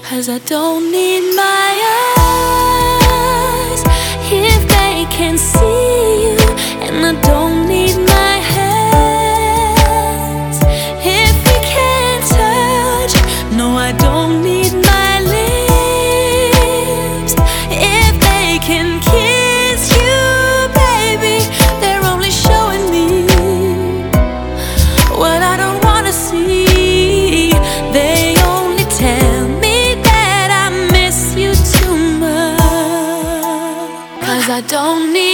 'Cause I don't need my eyes if they can see you, and I don't need my hands if we can't touch. No, I don't need my lips if they can kiss you, baby. They're only showing me what I don't wanna see. They only tell me that I miss you too much. 'Cause I don't need